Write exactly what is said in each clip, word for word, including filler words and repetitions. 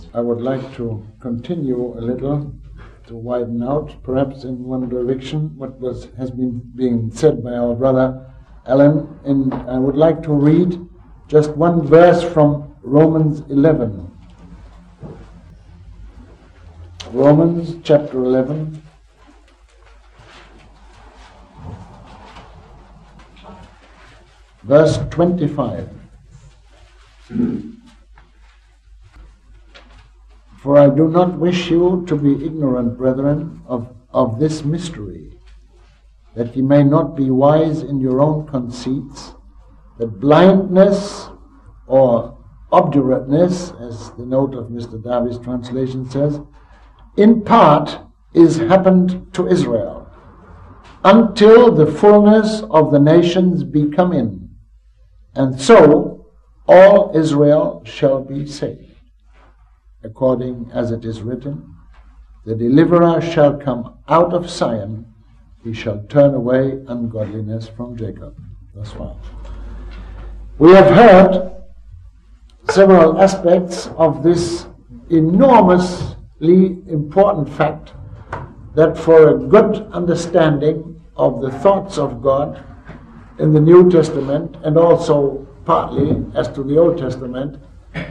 I would like to continue a little to widen out, perhaps in one direction, what was has been being said by our brother Alan. And I would like to read just one verse from Romans eleven. Romans chapter eleven. Verse twenty-five. For I do not wish you to be ignorant, brethren, of, of this mystery, that ye may not be wise in your own conceits, that blindness or obdurateness, as the note of Mister Darby's translation says, in part is happened to Israel, until the fullness of the nations be come in, and so all Israel shall be saved. According as it is written, the deliverer shall come out of Zion, he shall turn away ungodliness from Jacob. That's why. We have heard several aspects of this enormously important fact that for a good understanding of the thoughts of God in the New Testament, and also partly as to the Old Testament,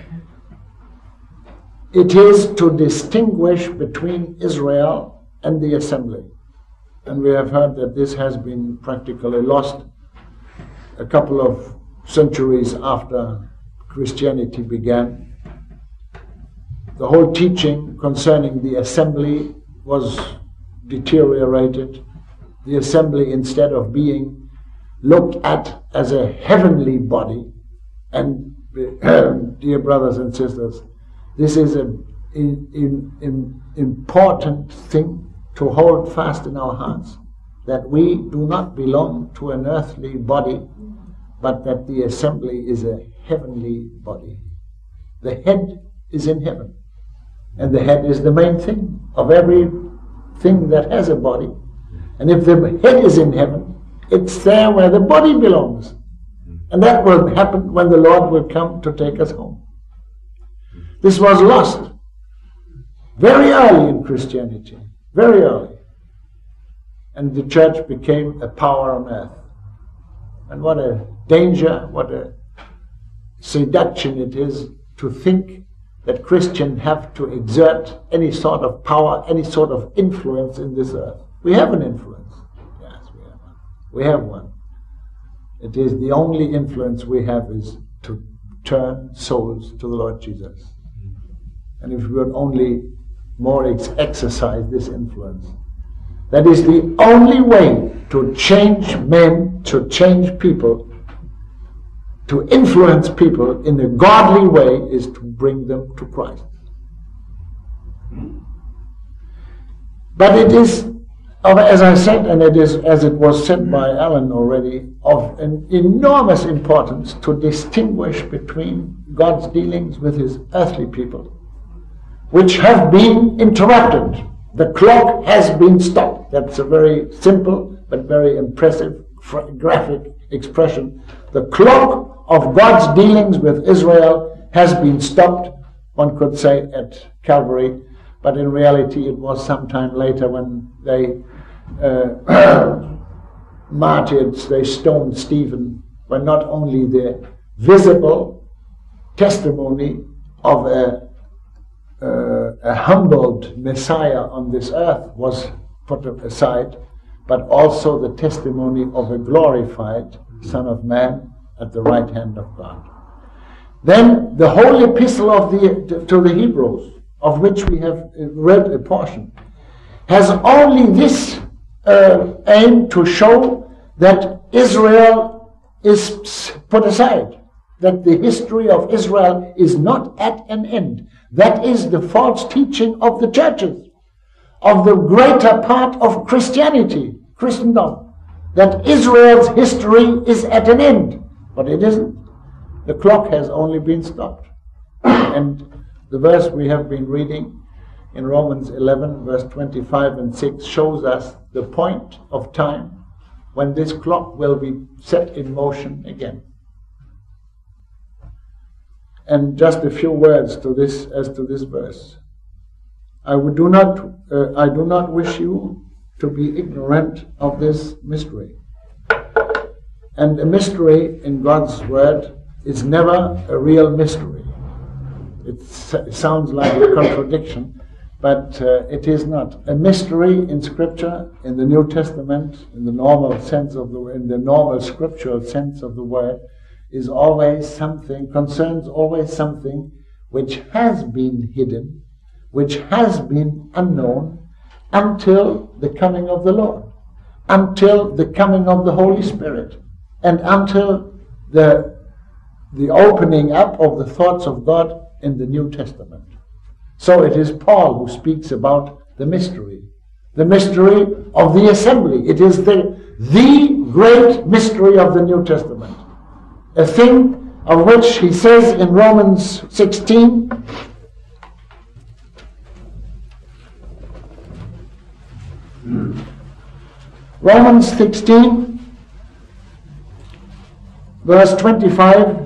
it is to distinguish between Israel and the assembly. And we have heard that this has been practically lost a couple of centuries after Christianity began. The whole teaching concerning the assembly was deteriorated. The assembly, instead of being looked at as a heavenly body, and uh, dear brothers and sisters, this is an in, in, in important thing to hold fast in our hearts, that we do not belong to an earthly body, but that the assembly is a heavenly body. The head is in heaven, and the head is the main thing of every thing that has a body. And if the head is in heaven, it's there where the body belongs. And that will happen when the Lord will come to take us home. This was lost very early in Christianity, very early. And the church became a power on earth. And what a danger, what a seduction it is to think that Christians have to exert any sort of power, any sort of influence in this earth. We have an influence. Yes, we have one. We have one. It is the only influence we have is to turn souls to the Lord Jesus. And if we would only more ex- exercise this influence, that is the only way to change men, to change people, to influence people in a godly way, is to bring them to Christ. But it is, as I said, and it is, as it was said by Alan already, of an enormous importance to distinguish between God's dealings with his earthly people, which have been interrupted. The clock has been stopped. That's a very simple but very impressive graphic expression. The clock of God's dealings with Israel has been stopped, one could say, at Calvary, but in reality it was sometime later when they uh, martyred, they stoned Stephen, when not only the visible testimony of a Uh, a humbled Messiah on this earth was put aside, but also the testimony of a glorified Son of Man at the right hand of God. Then the whole epistle of the to the Hebrews, of which we have read a portion, has only this uh, aim to show that Israel is put aside, that the history of Israel is not at an end. That is the false teaching of the churches, of the greater part of Christianity, Christendom, that Israel's history is at an end. But it isn't. The clock has only been stopped. And the verse we have been reading in Romans eleven, verse twenty-five and six, shows us the point of time when this clock will be set in motion again. And just a few words to this as to this verse. I would do not uh, I do not wish you to be ignorant of this mystery. And a mystery in God's word is never a real mystery. It, it sounds like a contradiction, but uh, it is not. A mystery in Scripture, in the New Testament, in the normal sense of the in the normal scriptural sense of the word, is always something, concerns always something which has been hidden, which has been unknown until the coming of the Lord, until the coming of the Holy Spirit, and until the the opening up of the thoughts of God in the New Testament. So it is Paul who speaks about the mystery, the mystery of the assembly. It is the, the great mystery of the New Testament, a thing of which he says in Romans sixteen, Romans sixteen, verse twenty-five,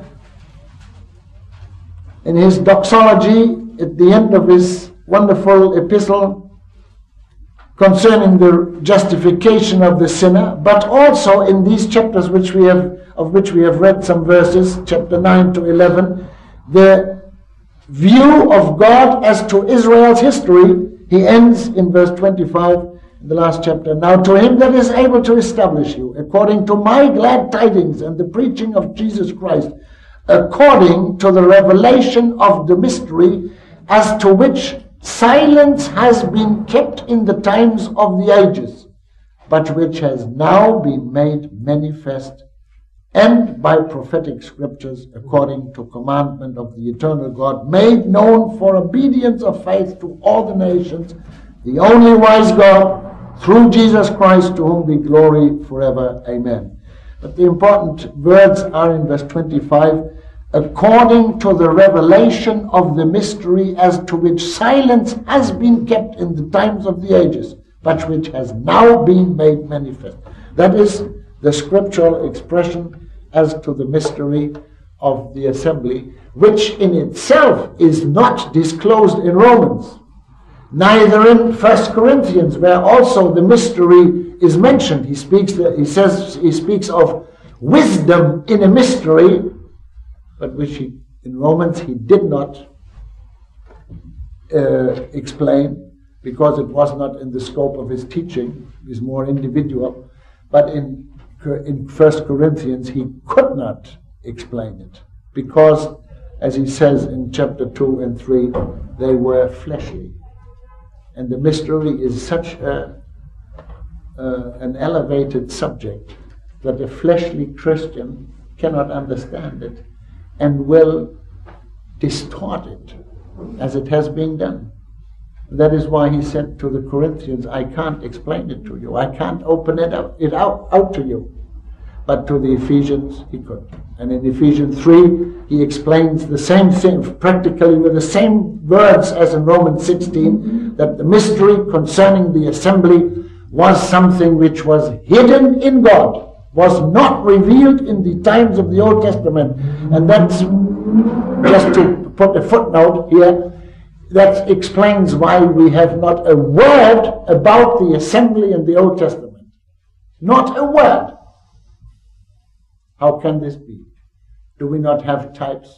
in his doxology at the end of his wonderful epistle concerning the justification of the sinner, but also in these chapters which we have of which we have read some verses, chapter nine to eleven, the view of God as to Israel's history. He ends in verse twenty-five in the last chapter. Now to him that is able to establish you according to my glad tidings and the preaching of Jesus Christ, according to the revelation of the mystery, as to which silence has been kept in the times of the ages, but which has now been made manifest, and by prophetic scriptures, according to commandment of the eternal God, made known for obedience of faith to all the nations, the only wise God, through Jesus Christ, to whom be glory forever. Amen. But the important words are in verse twenty-five, according to the revelation of the mystery, as to which silence has been kept in the times of the ages, but which has now been made manifest. That is the scriptural expression as to the mystery of the assembly, which in itself is not disclosed in Romans, neither in First Corinthians, where also the mystery is mentioned. He speaks, he says, he speaks of wisdom in a mystery, but which he, in Romans he did not uh, explain, because it was not in the scope of his teaching. It is more individual. But in in First Corinthians he could not explain it, because, as he says in chapter two and three, they were fleshly, and the mystery is such a uh, an elevated subject that a fleshly Christian cannot understand it, and will distort it, as it has been done. That is why he said to the Corinthians, I can't explain it to you. I can't open it out, it out, out to you. But to the Ephesians, he could. And in Ephesians three, he explains the same thing, practically with the same words as in Romans sixteen, that the mystery concerning the assembly was something which was hidden in God, was not revealed in the times of the Old Testament. And that's, just to put a footnote here, that explains why we have not a word about the assembly in the Old Testament. Not a word. How can this be? Do we not have types?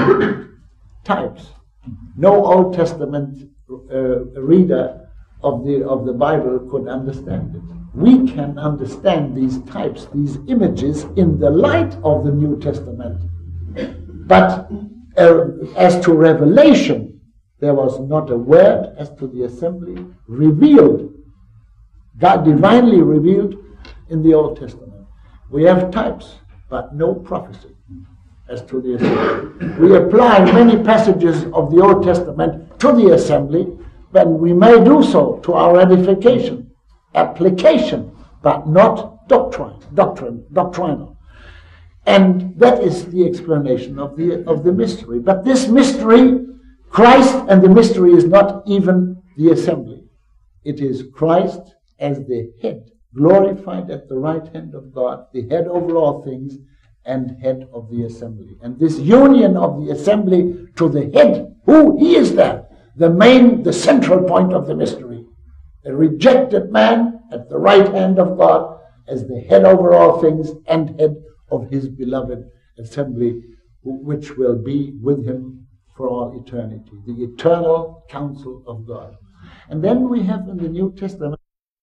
Types. No Old Testament uh, reader of the of the Bible could understand it. We can understand these types, these images, in the light of the New Testament. But uh, as to revelation, there was not a word as to the assembly revealed, God divinely revealed in the Old Testament. We have types, but no prophecy as to the assembly. We apply many passages of the Old Testament to the assembly, but we may do so to our edification, application, but not doctrine, doctrine, doctrinal. And that is the explanation of the of the mystery. But this mystery, Christ and the mystery, is not even the assembly. It is Christ as the head, glorified at the right hand of God, the head over all things, and head of the assembly. And this union of the assembly to the head, who he is there, the main, the central point of the mystery. A rejected man at the right hand of God as the head over all things and head of his beloved assembly, which will be with him for all eternity. The eternal counsel of God. And then we have in the New Testament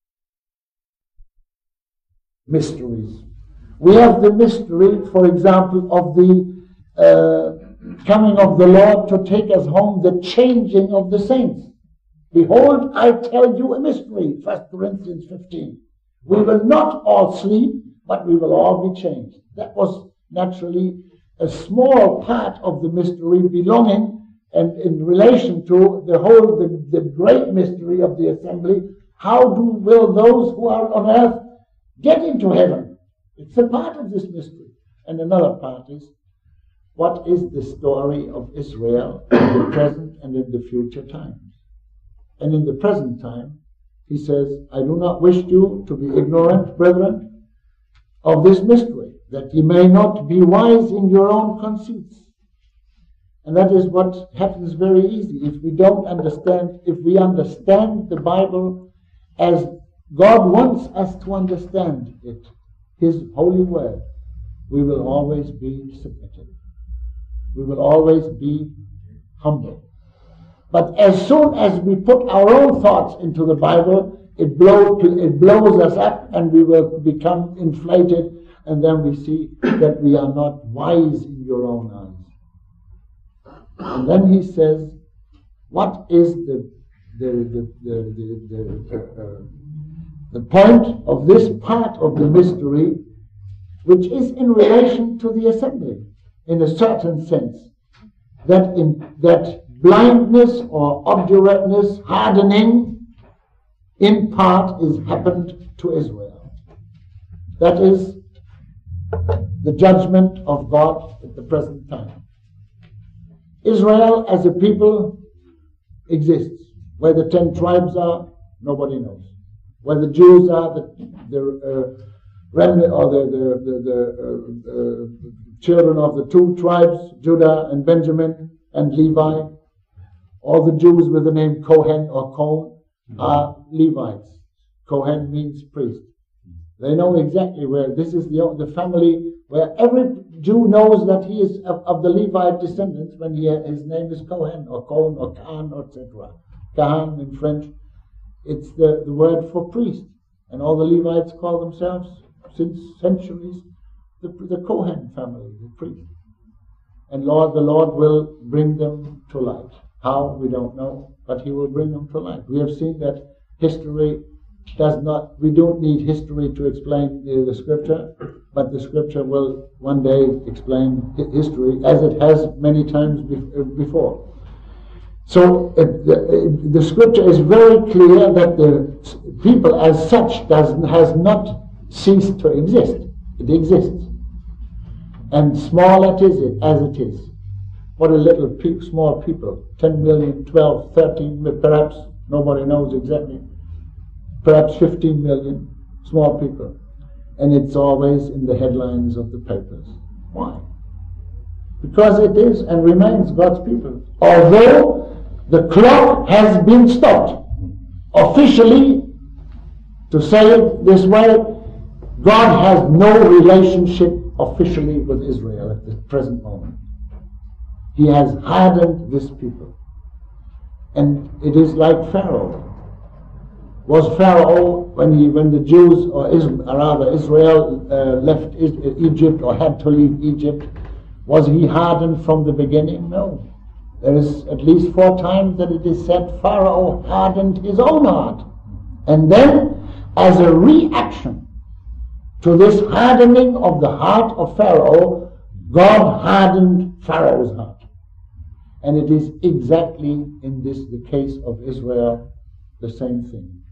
mysteries. We have the mystery, for example, of the uh, coming of the Lord to take us home, the changing of the saints. Behold, I tell you a mystery, First Corinthians fifteen. We will not all sleep, but we will all be changed. That was naturally a small part of the mystery belonging and in relation to the whole, the, the great mystery of the assembly. How do will those who are on earth get into heaven? It's a part of this mystery. And another part is, what is the story of Israel in the present and in the future times? And in the present time, he says, I do not wish you to be ignorant, brethren, of this mystery, that ye may not be wise in your own conceits. And that is what happens very easy. If we don't understand, if we understand the Bible as God wants us to understand it, His holy word, we will always be submitted. We will always be humble. But as soon as we put our own thoughts into the Bible, it, blow, it blows us up and we will become inflated, and then we see that we are not wise in your own eyes. And then he says, what is the the the the, the, the, uh, the point of this part of the mystery, which is in relation to the assembly, in a certain sense, that in that blindness or obdurateness, hardening, in part is happened to Israel. That is the judgment of God at the present time. Israel as a people exists. Where the ten tribes are, nobody knows. Where the Jews are, the, the uh, remnant or the, the, the, the uh, uh, children of the two tribes, Judah and Benjamin and Levi, all the Jews with the name Kohen or Cohen are Levites. Kohen means priest. They know exactly where. This is the, the family where every Jew knows that he is of, of the Levite descendants when he, his name is Kohen or Cohen or Khan or et cetera. Kahan in French, it's the, the word for priest. And all the Levites call themselves, since centuries, the, the Kohen family, the priest. And Lord, the Lord will bring them to light. How, we don't know, but He will bring them to light. We have seen that history does not, we don't need history to explain the, the Scripture, but the Scripture will one day explain history as it has many times before. So uh, the, uh, the Scripture is very clear that the people as such does, has not ceased to exist. It exists. And small it is it, as it is. What a little pe- small people, ten million, twelve, thirteen, perhaps, nobody knows exactly, perhaps fifteen million small people. And it's always in the headlines of the papers. Why? Because it is and remains God's people. Although the clock has been stopped, officially, to say it this way, God has no relationship officially with Israel at the present moment. He has hardened this people. And it is like Pharaoh. Was Pharaoh, when he, when the Jews, or, Israel, or rather Israel, uh, left Egypt or had to leave Egypt, was he hardened from the beginning? No. There is at least four times that it is said Pharaoh hardened his own heart. And then, as a reaction to this hardening of the heart of Pharaoh, God hardened Pharaoh's heart. And it is exactly in this the case of Israel the same thing.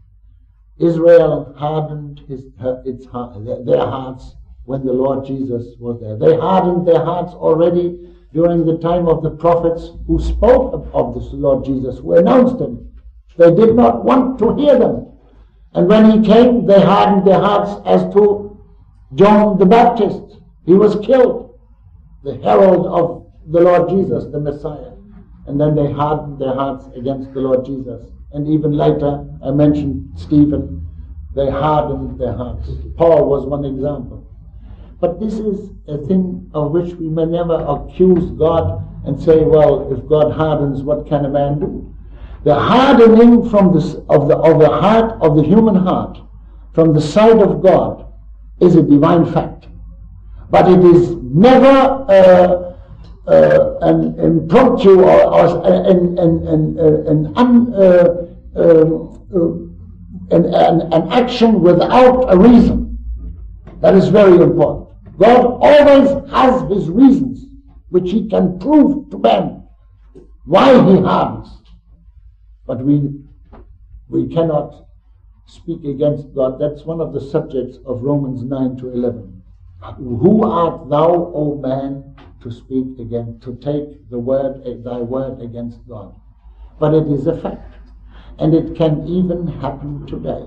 Israel hardened his, her, its heart, their, their hearts when the Lord Jesus was there. They hardened their hearts already during the time of the prophets who spoke of, of the Lord Jesus, who announced Him. They did not want to hear them. And when He came, they hardened their hearts as to John the Baptist. He was killed, the herald of the Lord Jesus, the Messiah. And then they hardened their hearts against the Lord Jesus. And even later, I mentioned Stephen, they hardened their hearts. Paul was one example. But this is a thing of which we may never accuse God and say, well, if God hardens, what can a man do? The hardening from this, of, the, of the heart, of the human heart, from the side of God, is a divine fact. But it is never uh, uh, an impromptu or, or an, an, an, an, un, uh, um, uh, an, an, an action without a reason. That is very important. God always has his reasons, which he can prove to man why he hardens. But we, we cannot speak against God. That's one of the subjects of Romans nine to eleven. Who art thou, O man, to speak again, to take the word, thy word against God? But it is a fact, and it can even happen today.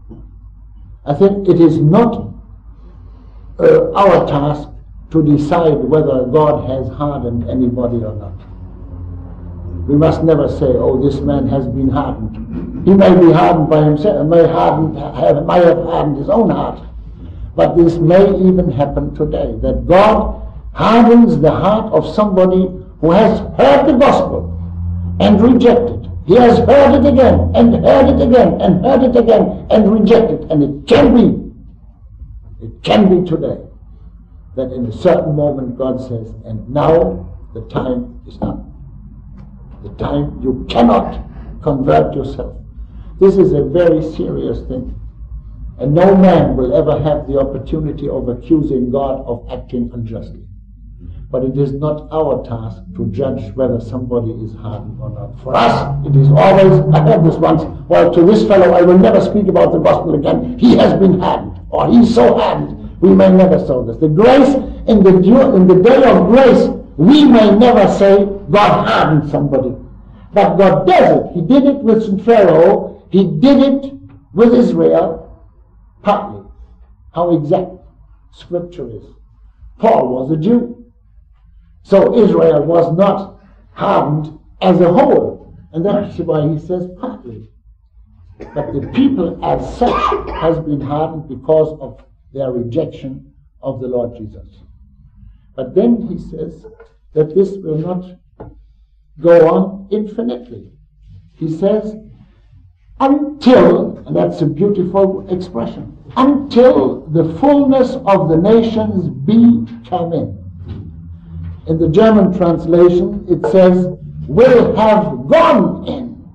I think it is not uh, our task to decide whether God has hardened anybody or not. We must never say, oh, this man has been hardened. He may be hardened by himself, may, hardened, have, may have hardened his own heart. But this may even happen today, that God hardens the heart of somebody who has heard the gospel and rejected. He has heard it again, and heard it again, and heard it again, and rejected. And it can be, it can be today, that in a certain moment God says, and now the time is up. The time you cannot convert yourself. This is a very serious thing. And no man will ever have the opportunity of accusing God of acting unjustly. But it is not our task to judge whether somebody is hardened or not. For us, it is always, I heard this once, well, to this fellow I will never speak about the gospel again. He has been hardened, or he's so hardened. We may never say this. The grace, in the, in the day of grace, we may never say God hardened somebody. But God does it. He did it with Pharaoh. He did it with Israel. Partly. How exact Scripture is. Paul was a Jew. So Israel was not hardened as a whole. And that's why he says partly. But the people as such has been hardened because of their rejection of the Lord Jesus. But then he says that this will not go on infinitely. He says, until, and that's a beautiful expression, until the fullness of the nations be come in. In the German translation, it says, will have gone in.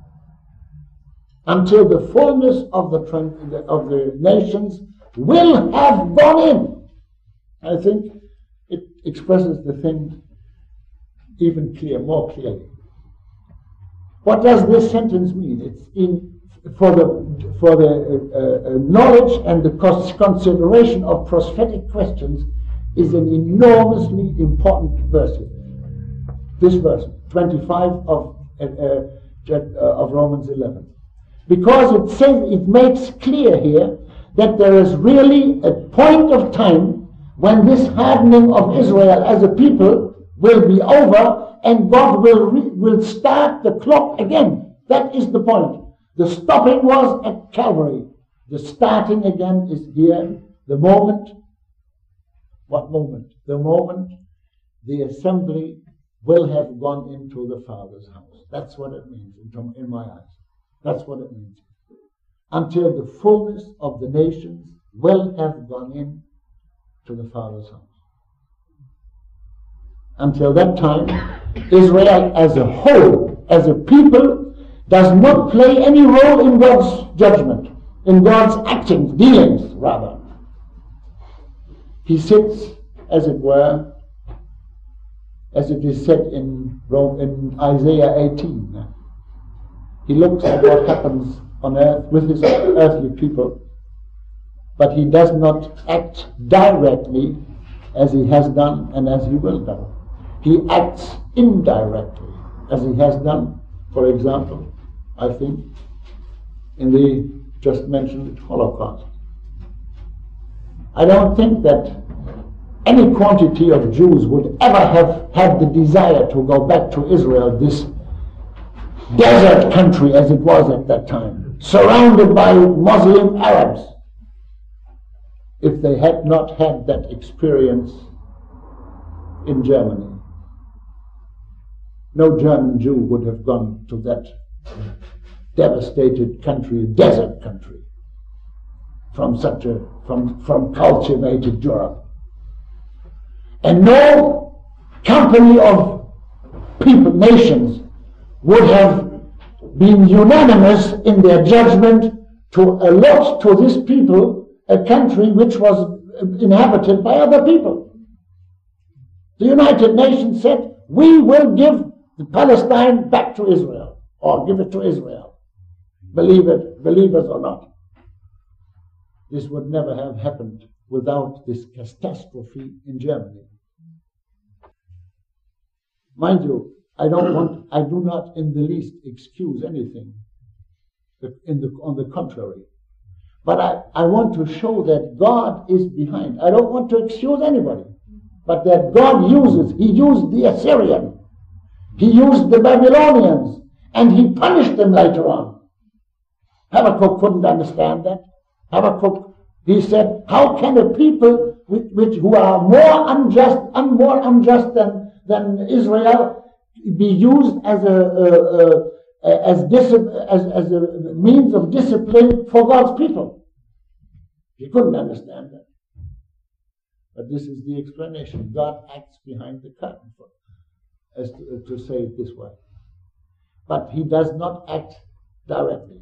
Until the fullness of the, of the nations will have gone in. I think it expresses the thing even clear, more clearly. What does this sentence mean? It's in for the for the uh, uh, knowledge and the consideration of prophetic questions is an enormously important verse. This verse, twenty-five of uh, uh, of Romans eleven, because it says it makes clear here that there is really a point of time when this hardening of Israel as a people will be over, and God will re- will start the clock again. That is the point. The stopping was at Calvary. The starting again is here. The moment. What moment? The moment the assembly will have gone into the Father's house. That's what it means in, in my eyes. That's what it means. Until the fullness of the nations will have gone in to the Father's house. Until that time, Israel as a whole, as a people, does not play any role in God's judgment, in God's actions, dealings, rather. He sits, as it were, as it is said in, Rome, in Isaiah eighteen. He looks at what happens on earth with his earthly people, but he does not act directly as he has done and as he will do. He acts indirectly, as he has done, for example, I think, in the just mentioned Holocaust. I don't think that any quantity of Jews would ever have had the desire to go back to Israel, this desert country as it was at that time, surrounded by Muslim Arabs, if they had not had that experience in Germany. No German Jew would have gone to that devastated country, desert country, from such a, from, from cultivated Europe. And no company of people, nations, would have been unanimous in their judgment to allot to this people a country which was inhabited by other people. The United Nations said, we will give Palestine back to Israel, or give it to Israel. Believe it, believe us or not. This would never have happened without this catastrophe in Germany. Mind you, I don't want, I do not in the least excuse anything. In the, on the contrary. But I, I want to show that God is behind. I don't want to excuse anybody. But that God uses, He used the Assyrian, He used the Babylonians, and He punished them later on. Habakkuk couldn't understand that. Habakkuk, he said, how can a people which, which who are more unjust, un, more unjust than, than Israel be used as a, a, a as, as, as a means of discipline for God's people? He couldn't understand that. But this is the explanation. God acts behind the curtain, for, as to, to say it this way. But He does not act directly.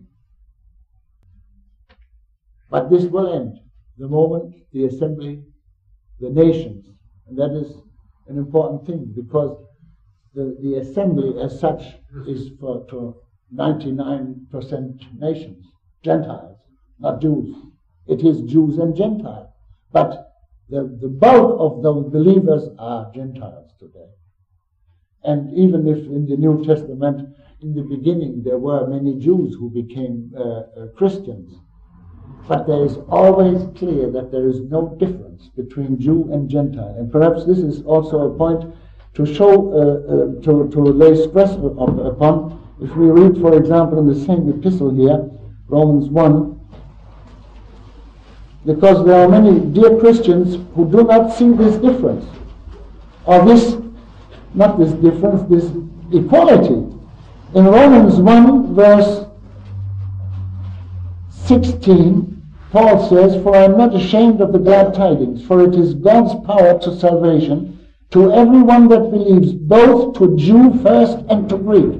But this will end the moment the assembly, the nations, and that is an important thing, because the, the assembly as such is for to ninety-nine percent nations, Gentiles, not Jews. It is Jews and Gentiles. But the, the bulk of those believers are Gentiles today. And even if in the New Testament, in the beginning, there were many Jews who became uh, uh, Christians, but there is always clear that there is no difference between Jew and Gentile. And perhaps this is also a point to show, uh, uh, to, to lay stress upon. If we read, for example, in the same epistle here, Romans one, because there are many dear Christians who do not see this difference, or this, not this difference, this equality. In Romans one, verse sixteen, Paul says, for I am not ashamed of the glad tidings, for it is God's power to salvation to everyone that believes, both to Jew first and to Greek.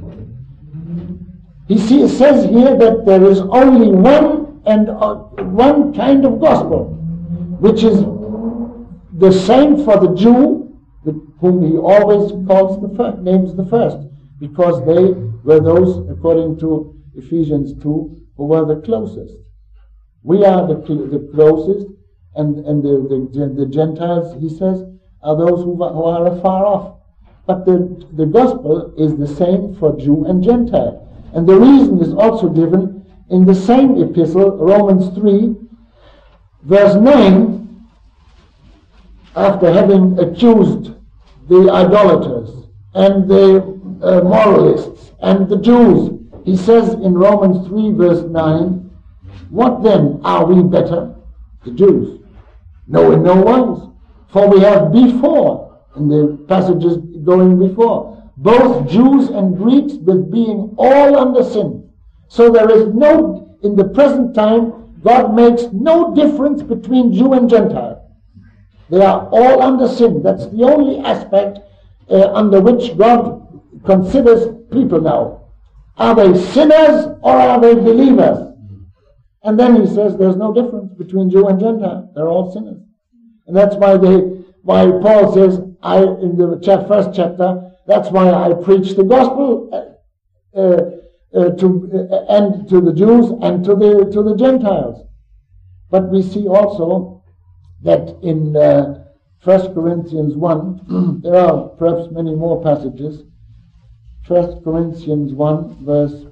He see, says here that there is only one and uh, one kind of gospel, which is the same for the Jew, whom he always calls the first, names the first, because they were those, according to Ephesians two, who were the closest. We are the, the closest, and, and the, the, the Gentiles, he says, are those who, who are afar off. But the, the gospel is the same for Jew and Gentile. And the reason is also given in the same epistle, Romans three, verse nine, after having accused the idolaters and the uh, moralists and the Jews, he says in Romans three, verse nine, what then? Are we better? The Jews. No, in no wise. For we have before, in the passages going before, both Jews and Greeks with being all under sin. So there is no, in the present time, God makes no difference between Jew and Gentile. They are all under sin. That's the only aspect uh, under which God considers people now. Are they sinners or are they believers? And then he says there's no difference between Jew and Gentile. They're all sinners. And that's why they, why Paul says, I in the first chapter, that's why I preach the gospel uh, uh, to uh, and to the Jews and to the to the Gentiles. But we see also that in uh, First Corinthians one, there are perhaps many more passages. First Corinthians one, verse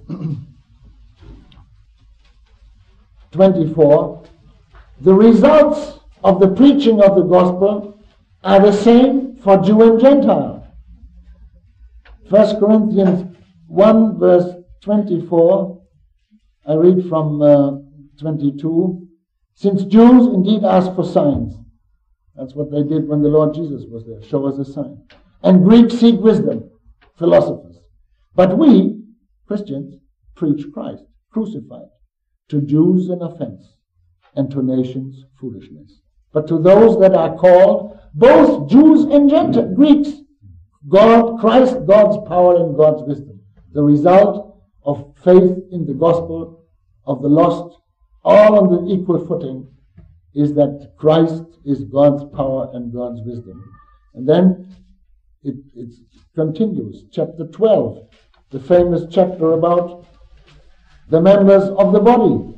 twenty-four, the results of the preaching of the gospel are the same for Jew and Gentile. First Corinthians one verse twenty-four, I read from uh, twenty-two, since Jews indeed ask for signs. That's what they did when the Lord Jesus was there. Show us a sign. And Greeks seek wisdom, philosophers. But we, Christians, preach Christ, crucified. To Jews an offense, and to nations foolishness. But to those that are called, both Jews and Gentiles, Greeks, God, Christ, God's power and God's wisdom. The result of faith in the gospel of the lost, all on the equal footing, is that Christ is God's power and God's wisdom. And then it, it continues. Chapter twelve, the famous chapter about the members of the body.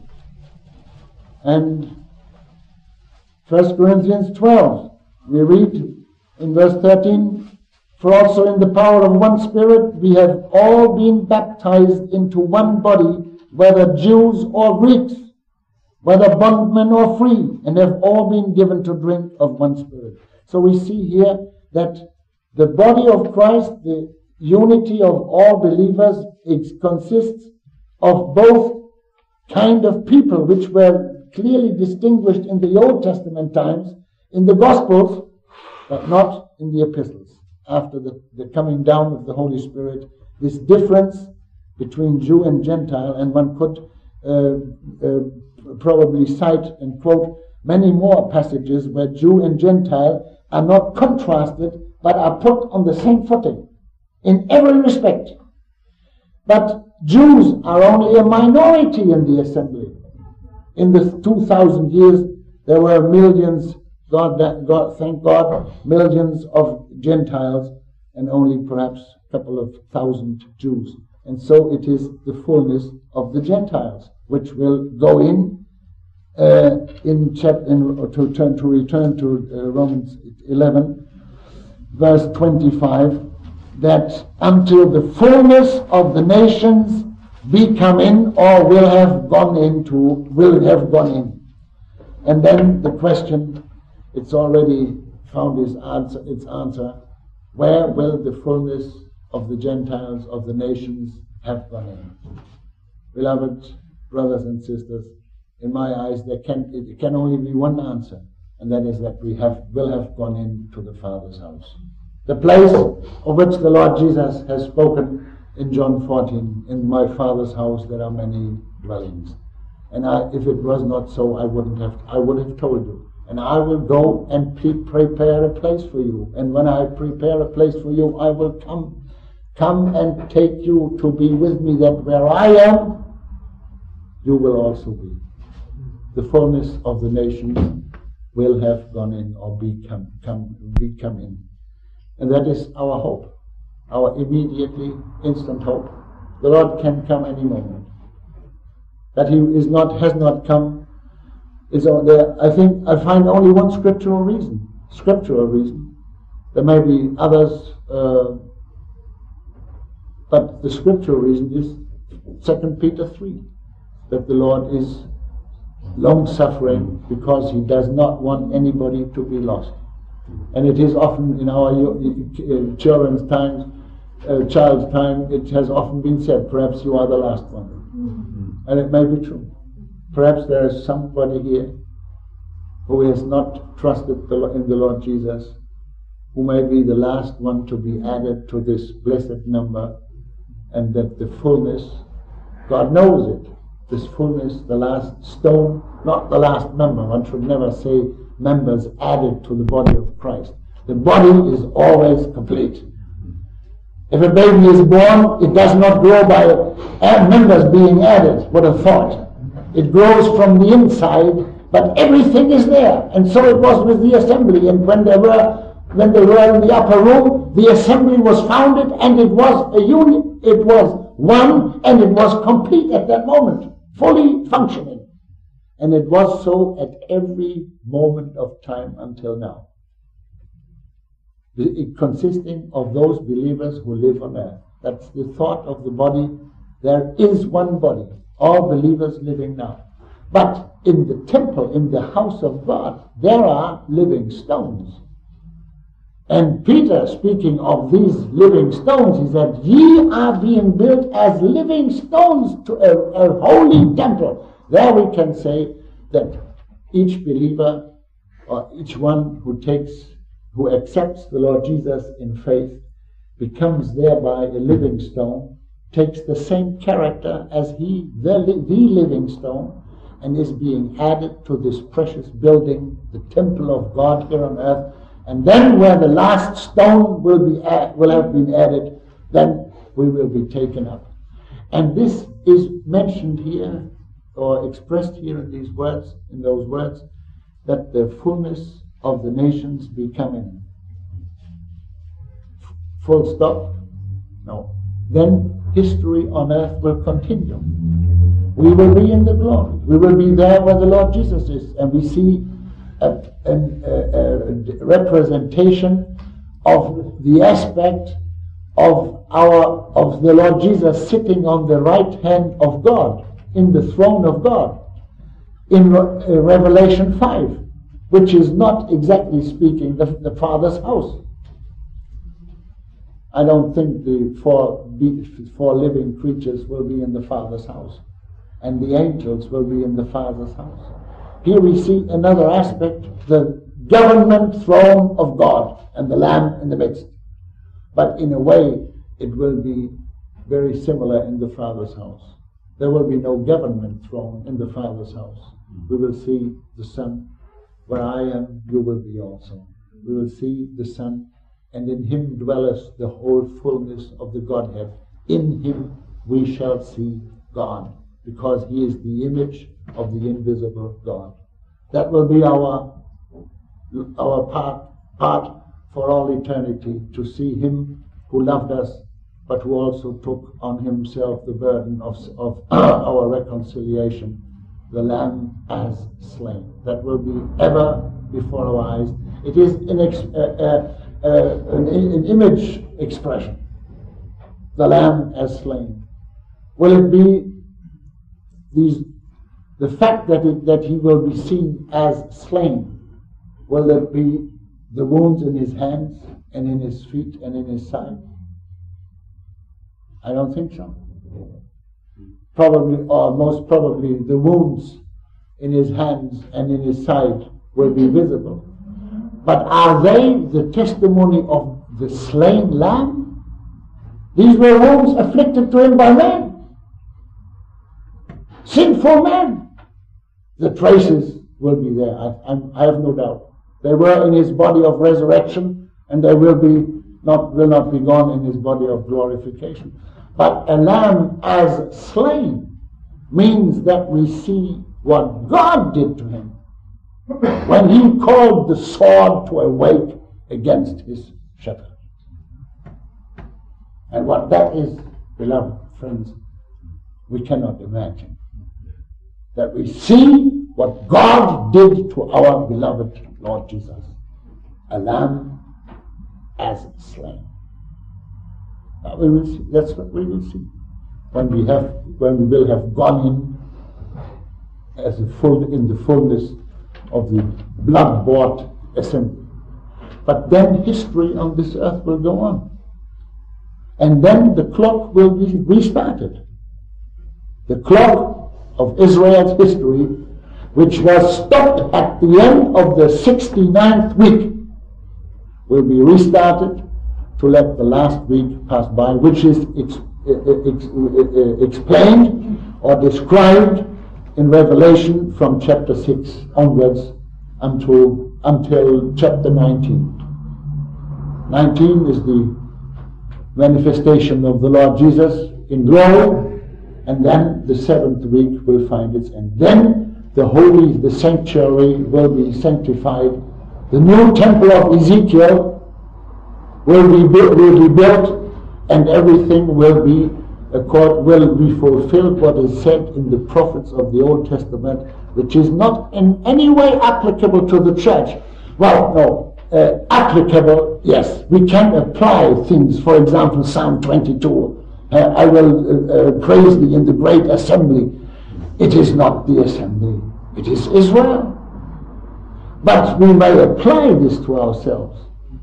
And First Corinthians twelve, we read in verse thirteen, for also in the power of one Spirit we have all been baptized into one body, whether Jews or Greeks, whether bondmen or free, and have all been given to drink of one Spirit. So we see here that the body of Christ, the unity of all believers, it consists of both kind of people which were clearly distinguished in the Old Testament times, in the Gospels, but not in the epistles. After the, the coming down of the Holy Spirit, this difference between Jew and Gentile, and one could uh, uh, probably cite and quote many more passages where Jew and Gentile are not contrasted, but are put on the same footing in every respect. But Jews are only a minority in the assembly. In the two thousand years, there were millions, God, God, thank God, millions of Gentiles, and only perhaps a couple of thousand Jews. And so it is the fullness of the Gentiles, which will go in, uh, in, chap- in to, turn, to return to uh, Romans eleven, verse twenty-five, that until the fullness of the nations be come in, or will have gone into, will have gone in. And then the question, it's already found its answer, its answer, where will the fullness of the Gentiles, of the nations, have gone in? Beloved brothers and sisters, in my eyes, there can it can only be one answer, and that is that we have will have gone into the Father's house. The place of which the Lord Jesus has spoken in John fourteen, in my Father's house there are many dwellings. And I, if it was not so, I wouldn't have, I would have told you. And I will go and pre- prepare a place for you. And when I prepare a place for you, I will come, come and take you to be with me, that where I am, you will also be. The fullness of the nations will have gone in, or become, come, become in. And that is our hope, our immediately instant hope. The Lord can come any moment. That He is not, has not come, is there. I think I find only one scriptural reason. Scriptural reason. There may be others, uh, but the scriptural reason is Second Peter three, that the Lord is long-suffering because He does not want anybody to be lost. And it is often in our uh, children's times, uh, child's time, it has often been said, perhaps you are the last one. Mm-hmm. And it may be true. Perhaps there is somebody here who has not trusted the, in the Lord Jesus, who may be the last one to be added to this blessed number, and that the fullness, God knows it, this fullness, the last stone, not the last member. One should never say members added to the body of Christ. The body is always complete. If a baby is born, it does not grow by members being added. What a thought. It grows from the inside, but everything is there. And so it was with the assembly. And when they were when they were in the upper room, the assembly was founded, and it was a unit. It was one, and it was complete at that moment, fully functioning. And it was so at every moment of time until now. It consisting of those believers who live on earth. That's the thought of the body. There is one body, all believers living now. But in the temple, in the house of God, there are living stones. And Peter, speaking of these living stones, he said, ye are being built as living stones to a, a holy temple. There we can say that each believer, or each one who takes, who accepts the Lord Jesus in faith, becomes thereby a living stone, takes the same character as he, the, the living stone, and is being added to this precious building, the temple of God here on earth. And then where the last stone will be add, will have been added, then we will be taken up. And this is mentioned here, or expressed here in these words, in those words, that the fullness of the nations be coming. Full stop? No. Then history on earth will continue. We will be in the glory. We will be there where the Lord Jesus is, and we see A, a, a representation of the aspect of our of the Lord Jesus sitting on the right hand of God, in the throne of God, in Re- Revelation five, which is not exactly speaking the, the Father's house. I don't think the four, four living creatures will be in the Father's house, and the angels will be in the Father's house. Here we see another aspect, the government throne of God and the Lamb in the midst. But in a way, it will be very similar in the Father's house. There will be no government throne in the Father's house. We will see the Son. Where I am, you will be also. We will see the Son, and in him dwelleth the whole fullness of the Godhead. In him we shall see God, because he is the image of the invisible God. That will be our our part, part for all eternity, to see him who loved us, but who also took on himself the burden of, of our reconciliation, the Lamb as slain. That will be ever before our eyes. It is an, ex, uh, uh, uh, an, an image expression, the Lamb as slain. Will it be these the fact that it, that he will be seen as slain? Will it be the wounds in his hands and in his feet and in his side? I don't think so. Probably, or most probably, the wounds in his hands and in his side will be visible. But are they the testimony of the slain Lamb? These were wounds afflicted to him by man, sinful man. The traces will be there. I, I'm, I have no doubt. They were in his body of resurrection, and they will be not will not be gone in his body of glorification. But a lamb as slain means that we see what God did to him when he called the sword to awake against his shepherd. And what that is, beloved friends, we cannot imagine. That we see what God did to our beloved Lord Jesus, a lamb as slain. Now we will see. That's what we will see when we have, when we will have gone in as a full in the fullness of the blood-bought assembly. But then history on this earth will go on, and then the clock will be restarted. The clock of Israel's history, which was stopped at the end of the sixty-ninth week, will be restarted to let the last week pass by, which is ex- ex- explained or described in Revelation from chapter six onwards until, until chapter nineteen. nineteen is the manifestation of the Lord Jesus in glory, and then the seventh week will find its end. Then the holy, the sanctuary will be sanctified. The new temple of Ezekiel will be built, will be built, and everything will be accord, will be fulfilled what is said in the prophets of the Old Testament, which is not in any way applicable to the church. Well, no, uh, applicable, yes. We can apply things. For example, Psalm twenty-two. Uh, I will uh, uh, praise thee in the great assembly. It is not the assembly. It is Israel. But we may apply this to ourselves.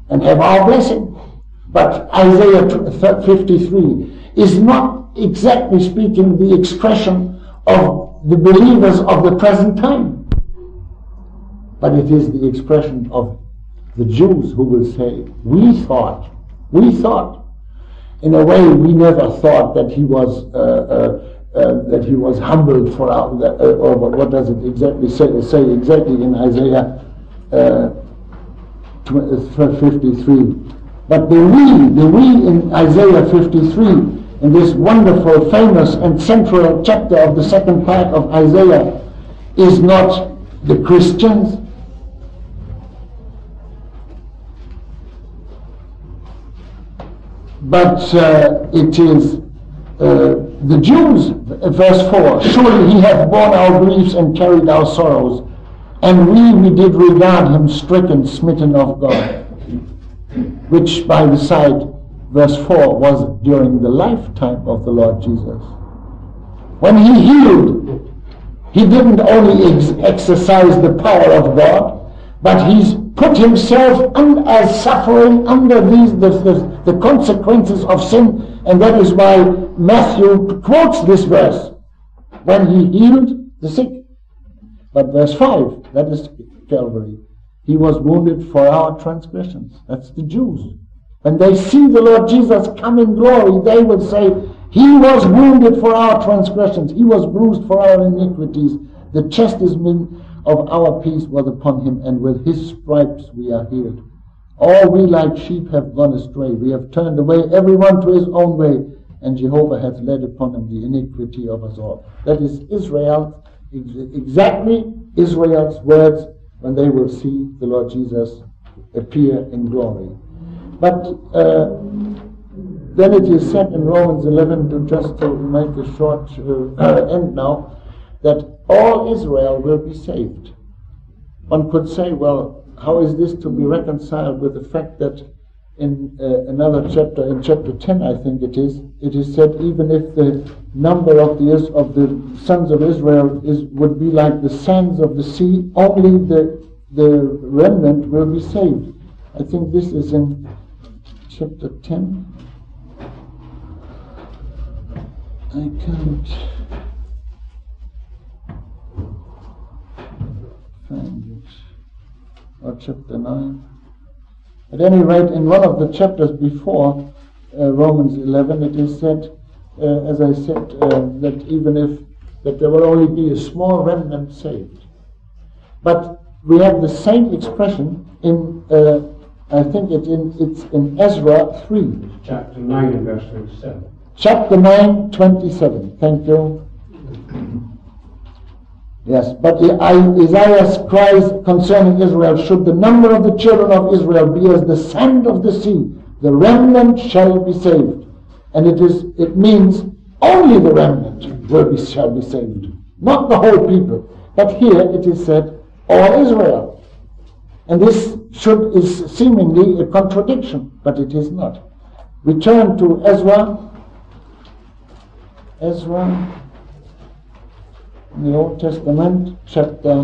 and have our blessing. But Isaiah fifty-three is not exactly speaking the expression of the believers of the present time, but it is the expression of the Jews who will say, we thought, we thought. In a way, we never thought that he was uh, uh, uh, that he was humbled for our, uh, or what does it exactly say, say exactly in Isaiah uh, fifty-three. But the we, the we in Isaiah fifty-three, in this wonderful, famous and central chapter of the second part of Isaiah, is not the Christians, but uh, it is uh, the Jews. Verse four, surely he hath borne our griefs and carried our sorrows, and we, we did regard him stricken, smitten of God. Which, by the side, verse four, was during the lifetime of the Lord Jesus. When he healed, he didn't only ex- exercise the power of God, but he's put himself un- as suffering under these the, the, the consequences of sin, and that is why Matthew quotes this verse when he healed the sick. But verse five, that is Calvary. He was wounded for our transgressions. That's the Jews. When they see the Lord Jesus come in glory, they will say, he was wounded for our transgressions. He was bruised for our iniquities. The chastisement of our peace was upon him, and with his stripes we are healed. All we like sheep have gone astray. We have turned away everyone to his own way, and Jehovah hath laid upon him the iniquity of us all. That is Israel, exactly Israel's words when they will see the Lord Jesus appear in glory. But uh, then it is said in Romans eleven, to just to make a short uh, end now, that all Israel will be saved. One could say, well, how is this to be reconciled with the fact that in uh, another chapter, in chapter ten, I think it is, it is said, even if the number of the of the sons of Israel is would be like the sands of the sea, only the the remnant will be saved. I think this is in chapter ten. I can't find it. Or chapter nine. At any rate, in one of the chapters before uh, Romans eleven, it is said, uh, as I said, uh, that even if that there will only be a small remnant saved. But we have the same expression in, uh, I think it in, it's in Ezra three. Chapter nine and verse twenty-seven. Chapter nine, twenty-seven. Thank you. Yes, but Isaiah cries concerning Israel, should the number of the children of Israel be as the sand of the sea, the remnant shall be saved. And it is it means only the remnant will be shall be saved, not the whole people. But here it is said, all Israel. And this should is seemingly a contradiction, but it is not. We turn to Ezra. Ezra. In the Old Testament, chapter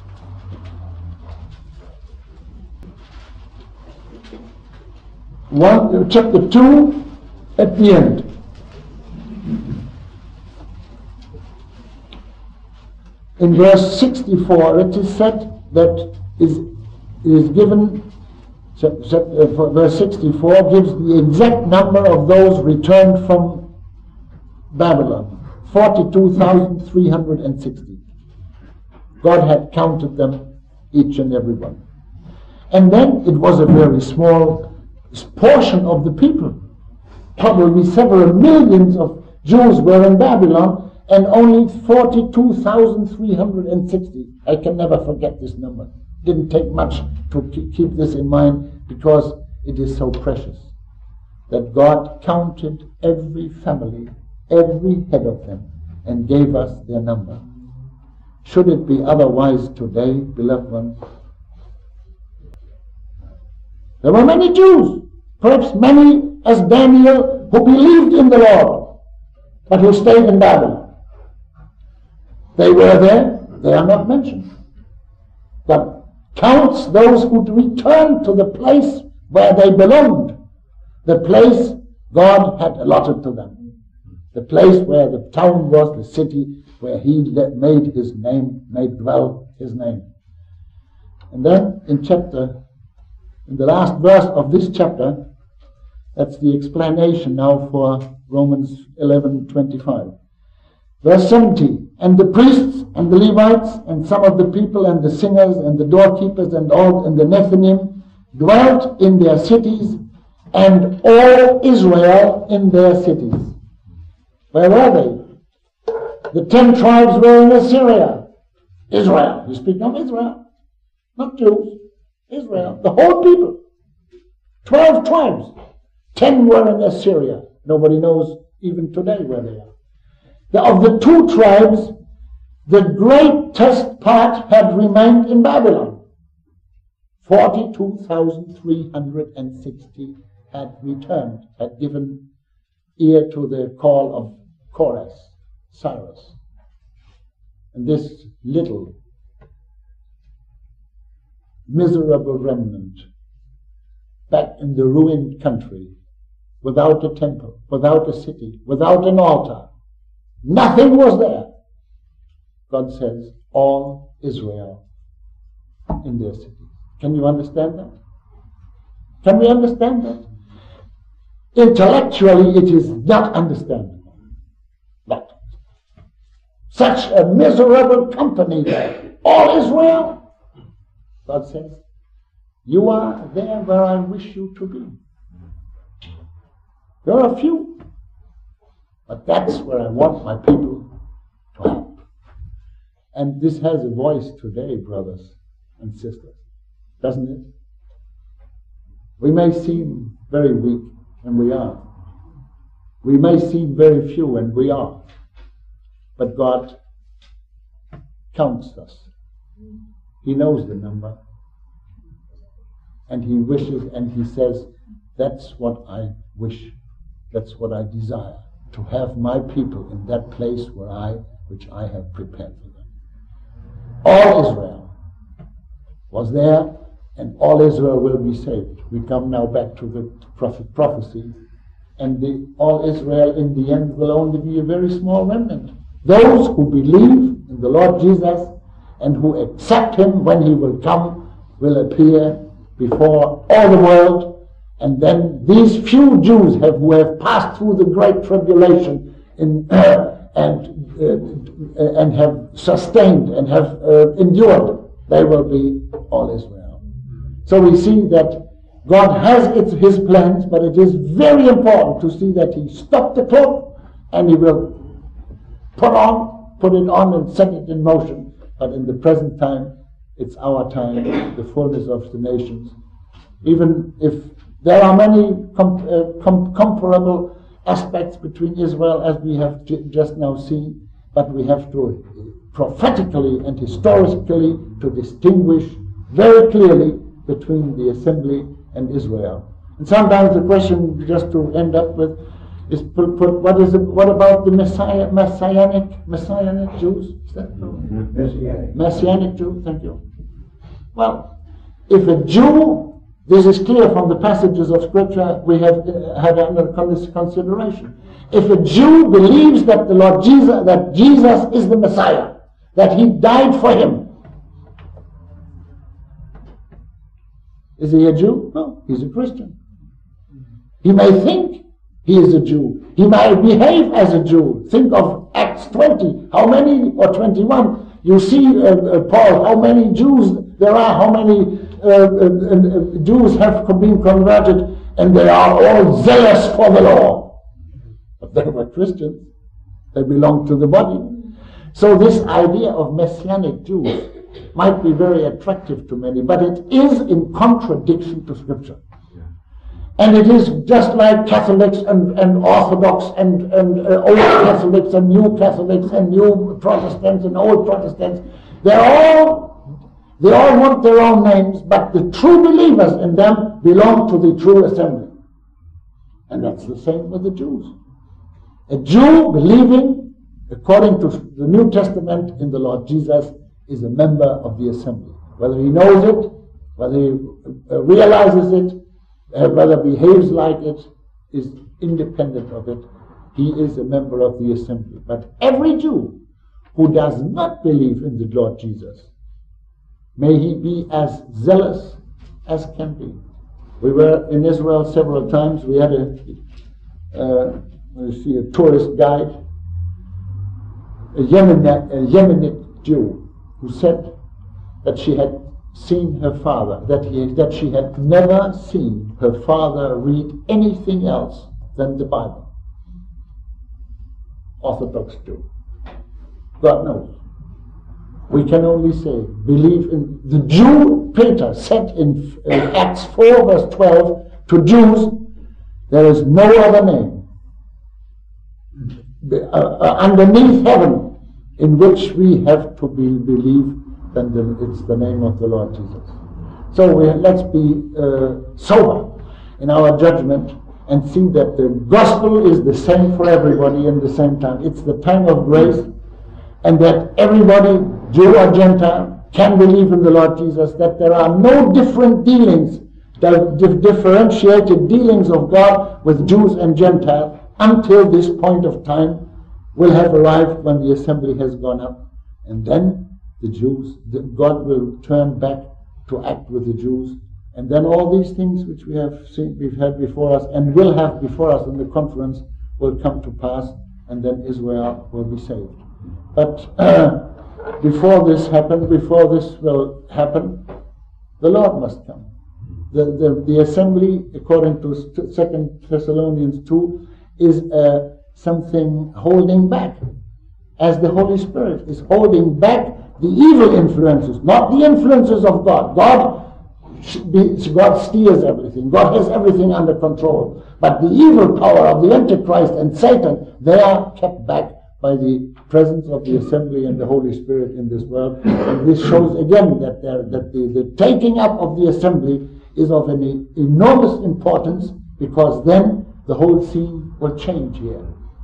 one, chapter two, at the end. In verse sixty-four, it is said that is is given. Verse sixty-four gives the exact number of those returned from Babylon. forty-two thousand three hundred sixty. God had counted them, each and every one. And then it was a very small portion of the people. Probably several millions of Jews were in Babylon, and only forty-two thousand three hundred sixty. I can never forget this number. Didn't take much to keep this in mind, because it is so precious that God counted every family, every head of them, and gave us their number. Should it be otherwise today, beloved ones? There were many Jews, perhaps many as Daniel, who believed in the Lord, but who stayed in Babylon. They were there, they are not mentioned. But counts those who returned to the place where they belonged, the place God had allotted to them, the place where the town was, the city where he made his name, made dwell his name. And then in chapter, in the last verse of this chapter, that's the explanation now for Romans eleven twenty-five. Verse seventy, and the priests and the Levites and some of the people and the singers and the doorkeepers and all and the Nethinim dwelt in their cities, and all Israel in their cities. Where were they? The ten tribes were in Assyria. Israel. You speak of Israel. Not Jews. Israel. The whole people. Twelve tribes. Ten were in Assyria. Nobody knows even today where they are. The, of the two tribes, the greatest part had remained in Babylon. forty-two thousand three hundred sixty had returned, had given ear to the call of Chorus, Cyrus. And this little, miserable remnant back in the ruined country, without a temple, without a city, without an altar, nothing was there. God says, all Israel in their city. Can you understand that? Can we understand that? Intellectually, it is not understandable. But such a miserable company there, all Israel. God says, you are there where I wish you to be. There are a few, but that's where I want my people to help. And this has a voice today, brothers and sisters, doesn't it? We may seem very weak, and we are. We may seem very few, and we are. But God counts us. He knows the number. And He wishes, and He says, that's what I wish. That's what I desire. To have my people in that place where I, which I have prepared for them. All Israel was there, and all Israel will be saved. We come now back to the prophet prophecy, and the all Israel in the end will only be a very small remnant. Those who believe in the Lord Jesus and who accept Him when He will come will appear before all the world, and then these few Jews have, who have passed through the great tribulation in, uh, and uh, and have sustained and have uh, endured, they will be all Israel. So we see that God has its, His plans, but it is very important to see that He stopped the clock and He will put on, put it on and set it in motion. But in the present time, it's our time, the fullness of the nations. Even if there are many com- uh, com- comparable aspects between Israel as we have j- just now seen, but we have to prophetically and historically to distinguish very clearly between the assembly and Israel. And sometimes the question, just to end up with, is put, put, what is it, what about the Messiah, messianic messianic Jews? Is that Mm-hmm. Messianic. Messianic Jew? Thank you. Well, if a Jew, this is clear from the passages of Scripture we have uh, had under consideration. If a Jew believes that the Lord Jesus, that Jesus is the Messiah, that He died for him, is he a Jew? No, he's a Christian. He may think he is a Jew. He may behave as a Jew. Think of Acts twenty. How many, or twenty-one, you see, uh, uh, Paul, how many Jews there are, how many uh, uh, uh, Jews have been converted, and they are all zealous for the law. But they were Christians. They belong to the body. So this idea of Messianic Jews might be very attractive to many, but it is in contradiction to Scripture. Yeah. And it is just like Catholics and, and Orthodox and, and uh, Old Catholics and New Catholics and New Protestants and Old Protestants. They're all, they all want their own names, but the true believers in them belong to the true assembly. And that's the same with the Jews. A Jew believing, according to the New Testament, in the Lord Jesus, is a member of the assembly. Whether he knows it, whether he uh, realizes it, uh, whether behaves like it, is independent of it. He is a member of the assembly. But every Jew who does not believe in the Lord Jesus, may he be as zealous as can be. We were in Israel several times. We had a, uh, let's see, a tourist guide, a Yemenite, a Yemenite Jew, who said that she had seen her father, that he that she had never seen her father read anything else than the Bible. Orthodox Jew. God knows. We can only say, believe in the Jew. Peter said in uh, Acts four verse twelve to Jews, there is no other name uh, uh, underneath heaven in which we have to be, believe than the, it's the name of the Lord Jesus. So we, let's be uh, sober in our judgment and see that the gospel is the same for everybody in the same time. It's the time of grace, and that everybody, Jew or Gentile, can believe in the Lord Jesus, that there are no different dealings, the differentiated dealings of God with Jews and Gentiles until this point of time will have arrived when the assembly has gone up. And then the Jews, the, God will turn back to act with the Jews. And then all these things which we have seen, we've had before us and will have before us in the conference will come to pass, and then Israel will be saved. But uh, before this happen, before this will happen, the Lord must come. The, the, the assembly, according to Second Thessalonians two, is uh, something holding back, as the Holy Spirit is holding back the evil influences, not the influences of God. God Be, God steers everything. God has everything under control. But the evil power of the Antichrist and Satan, they are kept back by the presence of the assembly and the Holy Spirit in this world. And this shows again that, there, that the, the taking up of the assembly is of an enormous importance, because then the whole scene will change here.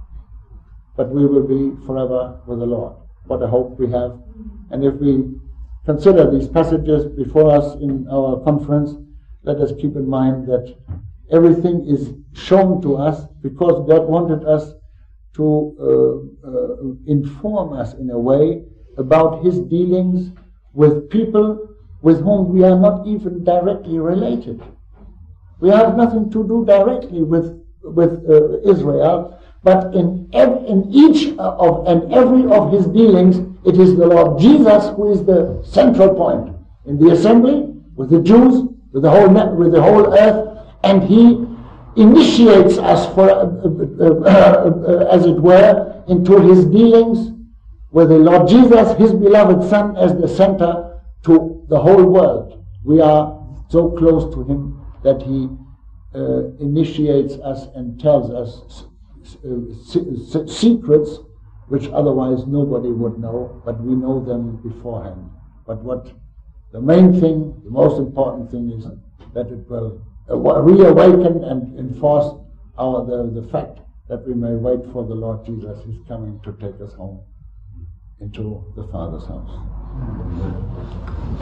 But we will be forever with the Lord. What a hope we have. And if we consider these passages before us in our conference, let us keep in mind that everything is shown to us because God wanted us to uh, uh, inform us in a way about His dealings with people with whom we are not even directly related. We have nothing to do directly with with uh, Israel, but in ev- in each of and every of His dealings, it is the Lord Jesus who is the central point. In the assembly, with the Jews, with the whole with the whole earth, and He initiates us, for uh, uh, uh, uh, as it were, into His dealings with the Lord Jesus, His beloved Son, as the center to the whole world. We are so close to Him that He uh, initiates us and tells us uh, secrets which otherwise nobody would know, but we know them beforehand. But what the main thing, the most important thing is that it will reawaken and enforce our the, the fact that we may wait for the Lord Jesus who is coming to take us home into the Father's house.